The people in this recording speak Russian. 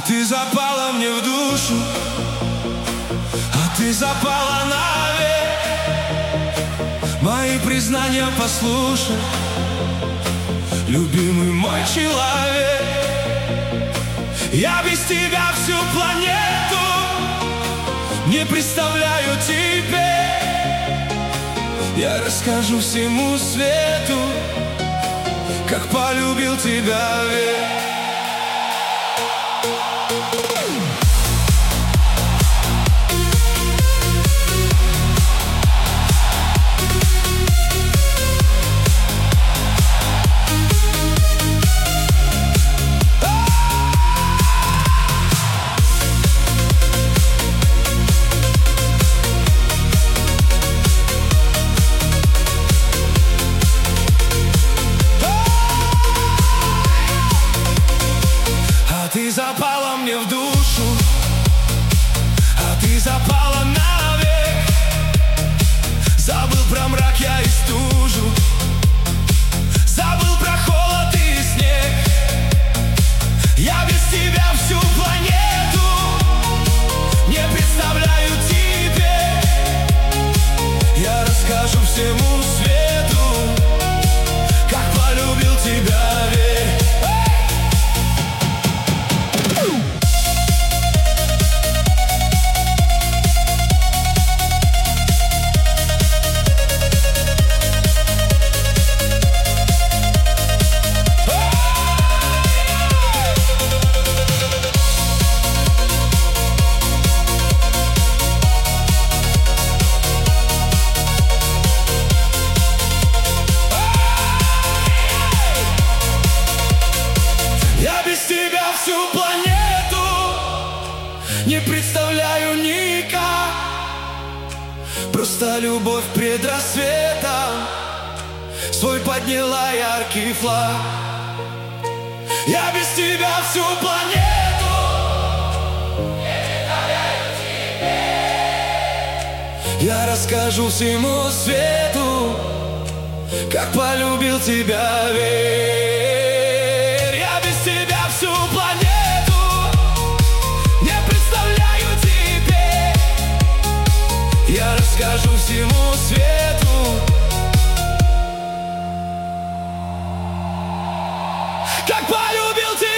ты запала мне в душу, а ты запала навек. Мои признания послушай, любимый мой человек. Я без тебя всю планету не представляю тебе. Я расскажу всему свету, как полюбил тебя век. Ты запала мне в душу, а ты запала навек. Забыл про мрак я и стужу, забыл про холод и снег. Я без тебя всю планету не представляю тебе. Я расскажу всему свету, как полюбил тебя век. Всю планету не представляю никак. Просто любовь пред рассветом свой подняла яркий флаг. Я без тебя всю планету не представляю тебе. Я расскажу всему свету, как полюбил тебя век. Всю планету не представляю тебе. Я расскажу всему свету, как полюбил тебя.